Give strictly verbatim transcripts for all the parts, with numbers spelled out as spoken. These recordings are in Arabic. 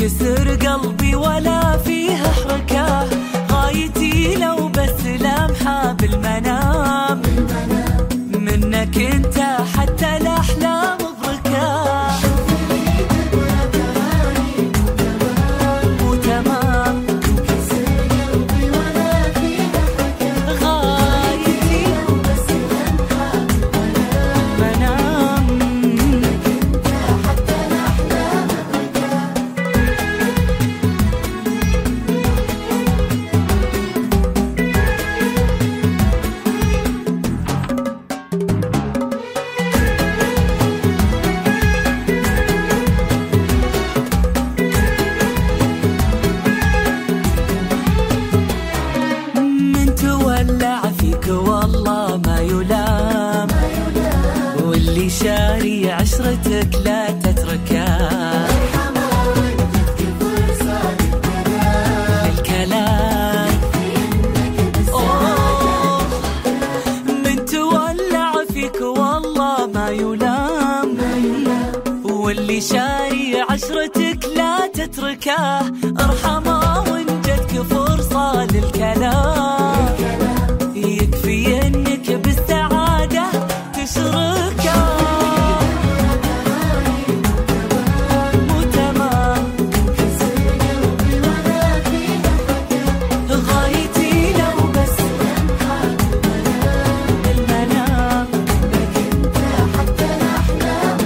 تنكسر قلبي ولا فيها حركة، غايتي لو بس لمحة بالمنام منك انت حتى الأحلام بركة. والله ما يلام، واللي شاري عشرتك لا تتركه، للكلام أوه من تولع فيك والله ما يلام، واللي شاري عشرتك لا تتركه، ارحمه وان جتك فرصة للكلام، يكفي انك بالسعادة تشركه. مو تمام غايتي لو بس المنام حتى الأحلام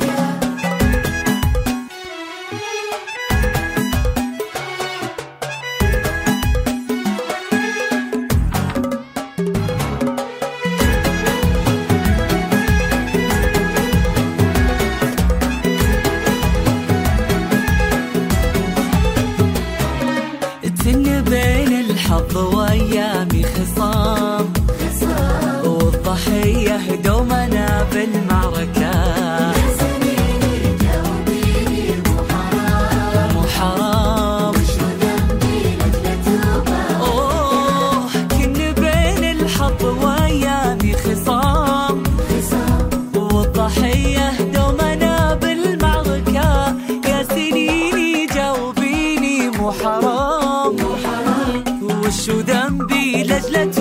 تن بين الحظ وأيامي خصام، والضحية دومنا بالمعركة، مو حرام أوه كن بين الحظ وأيامي خصام، والضحية دومنا بالمعركة، يا سنيني جاوبيني مو حرام، وشو ذنبي لجلة